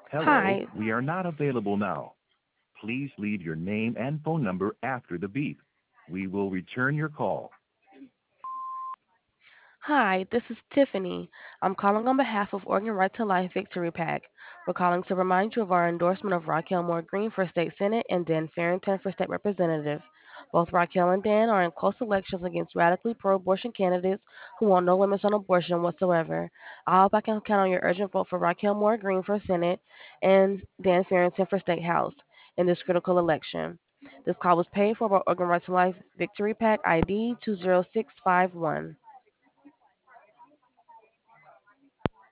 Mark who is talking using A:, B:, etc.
A: Hello,
B: Hi.
A: we are not available now. Please leave your name and phone number after the beep. We will return your call.
B: Hi, this is Tiffany. I'm calling on behalf of Oregon Right to Life Victory PAC. We're calling to remind you of our endorsement of Raquel Moore Green for State Senate and Dan Farrington for State Representative. Both Raquel and Dan are in close elections against radically pro abortion candidates who want no limits on abortion whatsoever. I hope I can count on your urgent vote for Raquel Moore Green for Senate and Dan Farrington for State House in this critical election. This call was paid for by Oregon Right to Life Victory PAC ID 20651.